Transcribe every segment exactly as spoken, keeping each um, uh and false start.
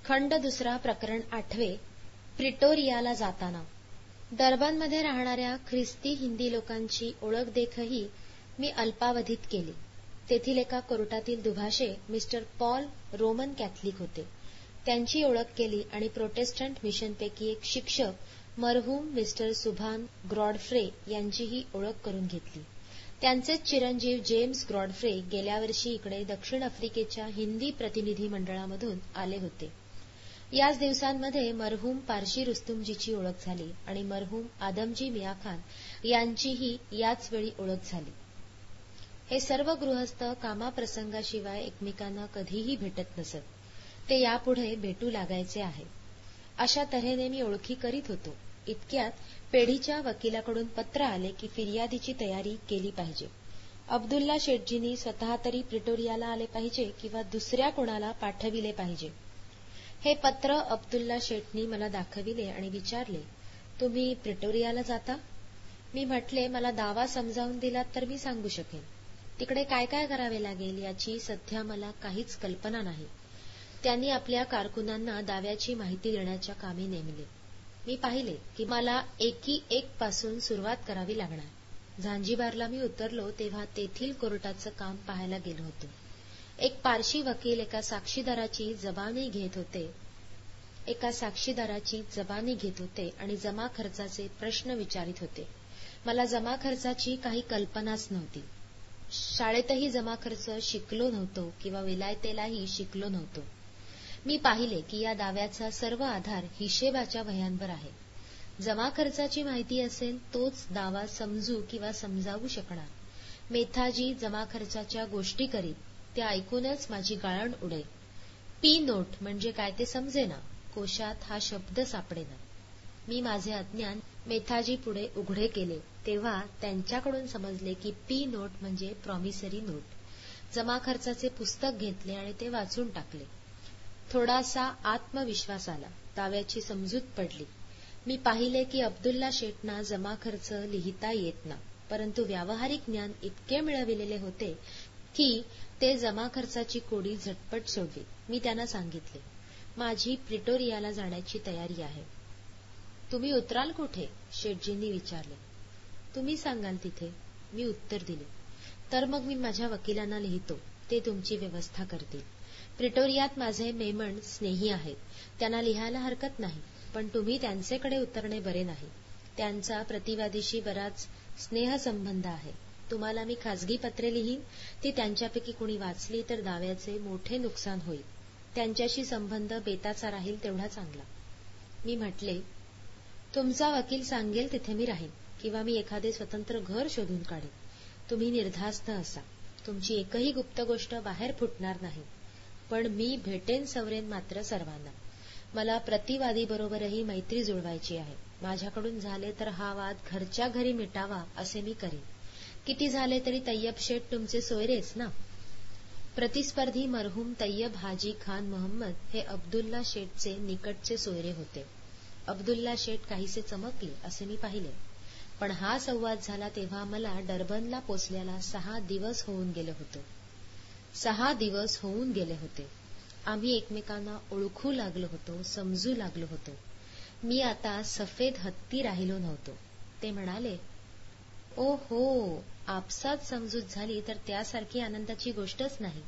खंड दुसरा, प्रकरण आठवे. प्रिटोरियाला जाताना. डर्बनमध्ये राहणाऱ्या ख्रिस्ती हिंदी लोकांची ओळख देखही मी अल्पावधीत केली. तेथील एका कोर्टातील दुभाषे मिस्टर पॉल रोमन कॅथलिक होते. त्यांची ओळख केली आणि प्रोटेस्टंट मिशनपैकी एक शिक्षक मरहूम मिस्टर सुभान ग्रॉडफ्रे यांचीही ओळख करून घेतली. त्यांचेच चिरंजीव जेम्स ग्रॉडफ्रे गेल्या वर्षी इकडे दक्षिण आफ्रिकेच्या हिंदी प्रतिनिधी मंडळामधून आले होते. याच दिवसांमध्ये मरहूम पारशी रुस्तुमजीची ओळख झाली आणि मरहूम आदमजी मियाखान यांचीही याच वेळी ओळख झाली. हे सर्व गृहस्थ कामाप्रसंगाशिवाय एकमेकांना कधीही भेटत नसत. ते यापुढे भेटू लागायचे आहे. अशा तऱ्हेने मी ओळखी करीत होतो. इतक्यात पेढीच्या वकिलाकडून पत्र आले की फिर्यादीची तयारी केली पाहिजे. अब्दुल्ला शेठजींनी स्वतः तरी प्रिटोरियाला आले पाहिजे किंवा दुसऱ्या कोणाला पाठविले पाहिजे. हे पत्र अब्दुल्ला शेठनी मला दाखविले आणि विचारले, तुम्ही प्रिटोरियाला जाता? मी म्हटले, मला दावा समजावून दिलात तर मी सांगू शकेन. तिकडे काय काय करावे लागेल याची सध्या मला काहीच कल्पना नाही. त्यांनी आपल्या कारकुनांना दाव्याची माहिती देण्याच्या कामी नेमले. मी पाहिले की मला एकी एक पासून सुरुवात करावी लागणार. झांजिबारला मी उतरलो तेव्हा तेथील कोर्टाचं काम पाहायला गेलो होतो. एक पारशी वकील एका साक्षीदाराची जबानी घेत होते एका साक्षीदाराची जबानी घेत होते आणि जमा खर्चाचे प्रश्न विचारित होते. मला जमा खर्चाची काही कल्पनाच नव्हती. शाळेतही जमा खर्च शिकलो नव्हतो किंवा विलायतेलाही शिकलो नव्हतो. मी पाहिले की या दाव्याचा सर्व आधार हिशेबाच्या वह्यांवर आहे. जमा खर्चाची माहिती असेल तोच दावा समजू किंवा समजावू शकणार. मेथाजी जमा खर्चाच्या गोष्टी करीत. त्या ऐकूनच माझी गाळण उडे. पी नोट म्हणजे काय ते समजेना. कोशात हा शब्द सापडेना. मी माझे अज्ञान मेथाजी पुढे उघडे केले तेव्हा त्यांच्याकडून समजले की पी नोट म्हणजे प्रॉमिसरी नोट. जमा खर्चाचे पुस्तक घेतले आणि ते वाचून टाकले. थोडासा आत्मविश्वास आला. दाव्याची समजूत पडली. मी पाहिले की अब्दुल्ला शेठना जमा खर्च लिहिता येत ना, परंतु व्यावहारिक ज्ञान इतके मिळविलेले होते की ते जमा खर्चाची कोडी झटपट सोडली. मी त्यांना सांगितले, माझी प्रिटोरियाला जाण्याची तयारी आहे. तुम्ही उतराल कुठे? शेठजींनी विचारले. तुम्ही सांगाल तिथे, मी उत्तर दिले. तर मग मी माझ्या वकिलांना लिहितो, ते तुमची व्यवस्था करतील. प्रिटोरियात माझे मेमण स्नेही आहेत. त्यांना लिहायला हरकत नाही, पण तुम्ही त्यांचेकडे उतरणे बरे नाही. त्यांचा प्रतिवादीशी बराच स्नेहसंबंध आहे. तुम्हाला मी खाजगी पत्रे लिहीन. ती त्यांच्यापैकी कोणी वाचली तर दाव्याचे मोठे नुकसान होईल. त्यांच्याशी संबंध बेताचा राहील तेवढा चांगला. मी म्हटले, तुमचा वकील सांगेल तिथे मी राहीन किंवा मी एखादे स्वतंत्र घर शोधून काढेन. तुम्ही निर्धास्त असा. तुमची एकही गुप्त गोष्ट बाहेर फुटणार नाही. पण मी भेटेन सवरेन मात्र सर्वांना. मला प्रतिवादीबरोबरही मैत्री जुळवायची आहे. माझ्याकडून झाले तर हा वाद घरच्या घरी मिटावा असे मी करीन. किती झाले तरी तय्यब शेठ तुमचे सोयरेच ना. प्रतिस्पर्धी मरहूम तय्यब हाजी खान मोहम्मद हे अब्दुल्ला शेठचे निकटचे सोयरे होते. अब्दुल्ला शेठ काहीसे चमकले असे मी पाहिले. पण हा संवाद झाला तेव्हा मला डर्बनला पोचल्याला सहा दिवस होऊन गेले होते. सहा दिवस होऊन गेले होते. आम्ही एकमेकांना ओळखू लागलो होतो, समजू लागलो होतो. मी आता सफेद हत्ती राहिलो नव्हतो. ते म्हणाले, ओ हो, आपसात समजूत झाली तर त्यासारखी आनंदाची गोष्टच नाही.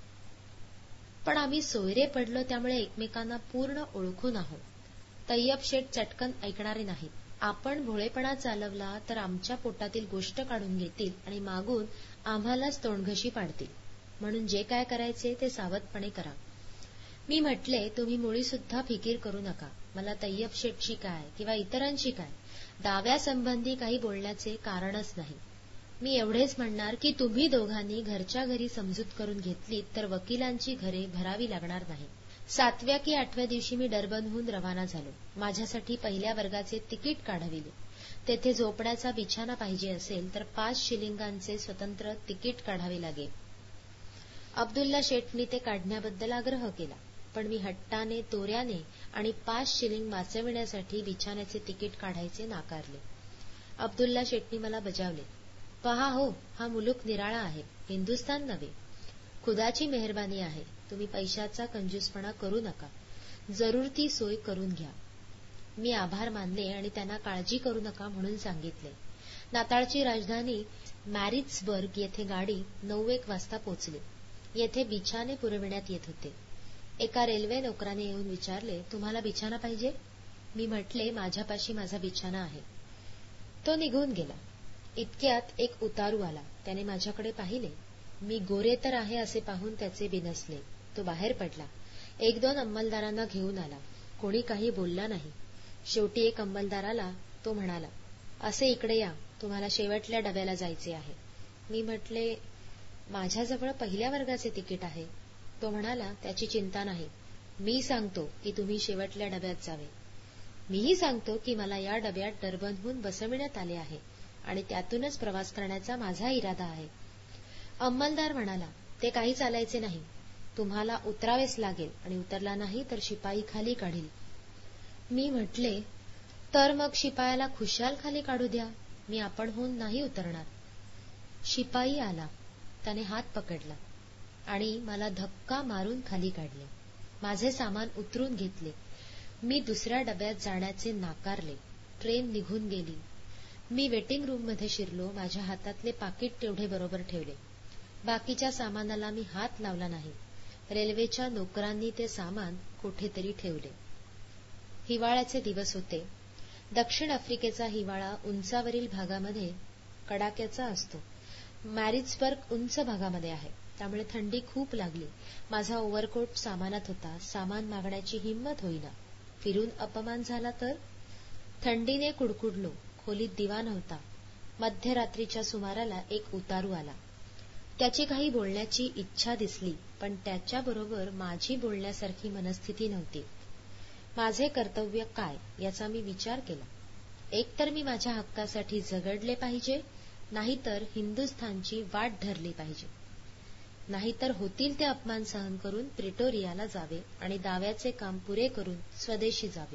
पण आम्ही सोयरे पडलो त्यामुळे एकमेकांना पूर्ण ओळखून आहोत. तय्यब शेठ चटकन ऐकणारे नाहीत. आपण भोळेपणा चालवला तर आमच्या पोटातील गोष्ट काढून घेतील आणि मागून आम्हालाच तोंडघशी पाडतील. म्हणून जे काय करायचे ते सावधपणे करा. मी म्हटले, तुम्ही मुळी सुद्धा फिकीर करू नका. मला तय्यब शेठची काय किंवा इतरांची काय दाव्यासंबंधी काही बोलण्याचे कारणच नाही. मी एवढेच म्हणणार की तुम्ही दोघांनी घरच्या घरी समजूत करून घेतलीत तर वकिलांची घरे भरावी लागणार नाही. सातव्या की आठव्या दिवशी मी डर्बनहून रवाना झालो. माझ्यासाठी पहिल्या वर्गाचे तिकीट काढविले. तेथे झोपण्याचा बिछाना पाहिजे असेल तर पाच शिलिंगांचे स्वतंत्र तिकीट काढावे लागेल. अब्दुल्ला शेठनी ते काढण्याबद्दल आग्रह केला, पण मी हट्टाने, तोऱ्याने आणि पाच शिलिंग वाचविण्यासाठी बिछाण्याचे तिकीट काढायचे नाकारले. अब्दुल्ला शेठनी मला बजावले, पहा हो, हा मुलूक निराळा आहे, हिंदुस्थान नव्हे. खुदाची मेहरबानी आहे. तुम्ही पैशाचा कंजूसपणा करू नका. जरूर ती सोय करून घ्या. मी आभार मानले आणि त्यांना काळजी करू नका म्हणून सांगितले. नाताळची राजधानी मॅरिट्सबर्ग येथे गाडी नऊ एक वाजता पोचली. येथे बिछाने पुरविण्यात येत होते. एका रेल्वे नोकराने येऊन विचारले, तुम्हाला बिछाना पाहिजे? मी म्हटले, माझ्यापाशी माझा बिछाना आहे. तो निघून गेला. इतक्यात एक उतारू आला. त्याने माझ्याकडे पाहिले. मी गोरे तर आहे असे पाहून त्याचे बिनसले. तो बाहेर पडला. एक दोन अंमलदारांना घेऊन आला. कोणी काही बोलला नाही. शेवटी एक अंमलदार आला. तो म्हणाला, असे इकडे या, तुम्हाला शेवटल्या डब्याला जायचे आहे. मी म्हटले, माझ्याजवळ पहिल्या वर्गाचे तिकीट आहे. तो म्हणाला, त्याची चिंता नाही. मी सांगतो की तुम्ही शेवटल्या डब्यात जावे. मीही सांगतो की मला या डब्यात डरबनहून बसविण्यात आले आहे आणि त्यातूनच प्रवास करण्याचा माझा इरादा आहे. अंमलदार म्हणाला, ते काही चालायचे नाही. तुम्हाला उतरावेच लागेल आणि उतरला नाही तर शिपाई खाली काढील. मी म्हटले, तर मग शिपायाला खुशाल खाली काढू द्या. मी आपणहून नाही उतरणार. शिपाई आला. त्याने हात पकडला आणि मला धक्का मारून खाली काढले. माझे सामान उतरून घेतले. मी दुसऱ्या डब्यात जाण्याचे नाकारले. ट्रेन निघून गेली. मी वेटिंग रूममध्ये शिरलो. माझ्या हातातले पाकीट तेवढे बरोबर ठेवले. बाकीच्या सामानाला मी हात लावला नाही. रेल्वेच्या नोकरांनी ते सामान कुठेतरी ठेवले. हिवाळ्याचे दिवस होते. दक्षिण आफ्रिकेचा हिवाळा उंचावरील भागामध्ये कडाक्याचा असतो. मॅरिट्सबर्ग उंच भागामध्ये आहे, त्यामुळे थंडी खूप लागली. माझा ओव्हरकोट सामानात होता. सामान मागण्याची हिंमत होईना. फिरून अपमान झाला तर? थंडीने कुडकुडलो. खोलीत दिवा नव्हता. मध्यरात्रीच्या सुमाराला एक उतारू आला. त्याची काही बोलण्याची इच्छा दिसली, पण त्याच्याबरोबर माझी बोलण्यासारखी मनस्थिती नव्हती. माझे कर्तव्य काय याचा मी विचार केला. एकतर मी माझ्या हक्कासाठी झगडले पाहिजे, नाहीतर हिंदुस्थानची वाट धरली पाहिजे. नाहीतर होतील ते अपमान सहन करून प्रिटोरियाला जावे आणि दाव्याचे काम पुरे करून स्वदेशी जावे.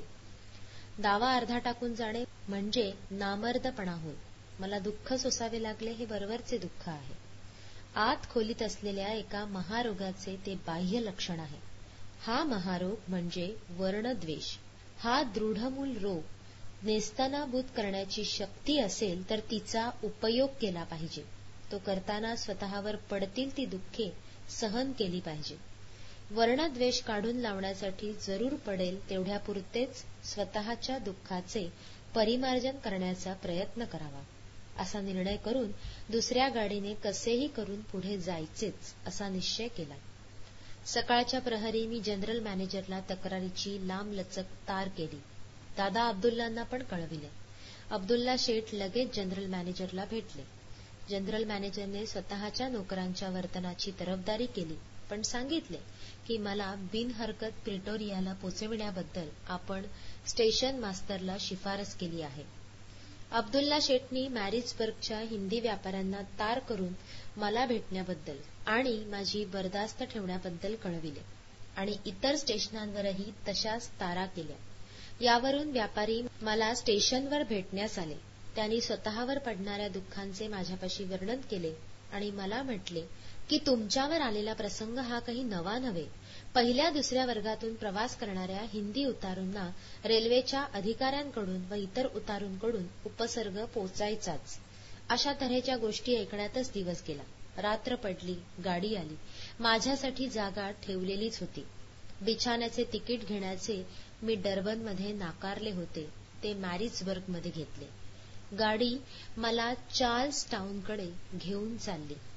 दावा अर्धा टाकून जाणे म्हणजे नामर्दपणा होय. मला दुःख सोसावे लागले हे वरवरचे दुःख आहे. आत खोलीत असलेल्या एका महारोगाचे ते बाह्य लक्षण आहे. हा महारोग म्हणजे वर्णद्वेष. हा दृढमूल रोग नेस्तनाबूत करण्याची शक्ती असेल तर तिचा उपयोग केला पाहिजे. तो करताना स्वतःवर पडतील ती दुःखे सहन केली पाहिजे. वर्णद्वेष काढून लावण्यासाठी जरूर पडेल तेवढ्यापुरतेच स्वतःच्या दुःखाचे परिमार्जन करण्याचा प्रयत्न करावा. असा निर्णय करून दुसऱ्या गाडीने कसेही करून पुढे जायचेच असा निश्चय केला. सकाळच्या प्रहरी मी जनरल मॅनेजरला तक्रारीची लांबलचक तार केली. दादा अब्दुल्लांना पण कळविले. अब्दुल्ला शेठ लगेच जनरल मॅनेजरला भेटले. जनरल मॅनेजरने स्वतःच्या नोकरांच्या वर्तनाची तरफदारी केली, पण सांगितले की मला बिनहरकत प्रिटोरियाला पोचविण्याबद्दल आपण स्टेशन मास्तरला शिफारस केली आहे. अब्दुल्ला शेठनी मॅरिट्सबर्गच्या हिंदी व्यापाऱ्यांना तार करून मला भेटण्याबद्दल आणि माझी बरदास्त ठेवण्याबद्दल कळविले आणि इतर स्टेशनांवरही तशाच तारा केल्या. यावरून व्यापारी मला स्टेशनवर भेटण्यास आले. त्यांनी स्वतःवर पडणाऱ्या दुःखांचे माझ्यापाशी वर्णन केले आणि मला म्हटले की तुमच्यावर आलेला प्रसंग हा काही नवा नव्हे. पहिल्या दुसऱ्या वर्गातून प्रवास करणाऱ्या हिंदी उतारूंना रेल्वेच्या अधिकाऱ्यांकडून व इतर उतारूंकडून उपसर्ग पोचायचाच. अशा तऱ्हेच्या गोष्टी ऐकण्यातच दिवस गेला. रात्र पडली. गाडी आली. माझ्यासाठी जागा ठेवलेलीच होती. बिछाण्याचे तिकीट घेण्याचे मी डर्बनमध्ये नाकारले होते, ते मॅरिट्सबर्गमध्ये घेतले. गाडी मला चार्ल्स टाउनकडे घेऊन चालली.